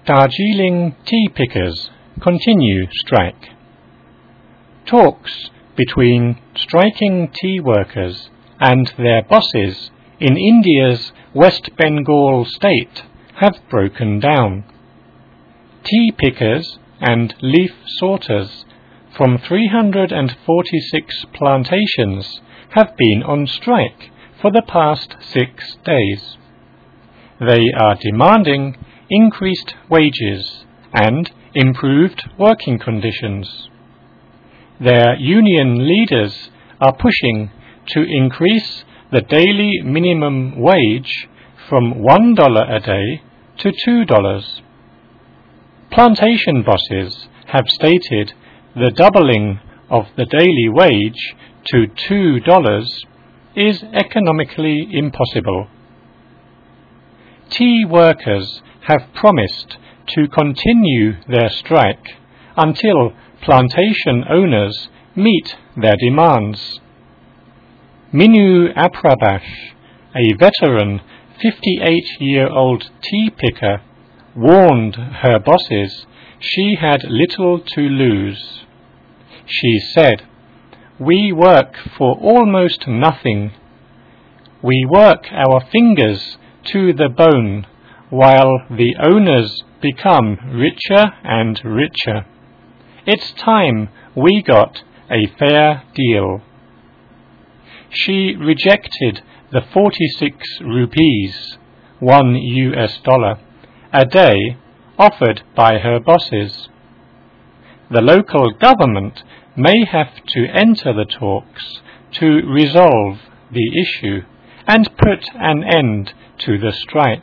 Darjeeling tea pickers continue strike. Talks between striking tea workers and their bosses in India's West Bengal state have broken down. Tea pickers and leaf sorters from 346 plantations have been on strike for the past 6 days. They are demanding increased wages and improved working conditions. Their union leaders are pushing to increase the daily minimum wage from $1 a day to $2. Plantation bosses have stated the doubling of the daily wage to $2 is economically impossible. Tea workers have promised to continue their strike until plantation owners meet their demands. Minu Aprabash, a veteran 58-year-old tea picker, warned her bosses she had little to lose. She said, "We work for almost nothing. We work our fingers to the bone while the owners become richer and richer. It's time we got a fair deal." She rejected the 46 rupees, $1 a day offered by her bosses. The local government may have to enter the talks to resolve the issue and put an end to the strike.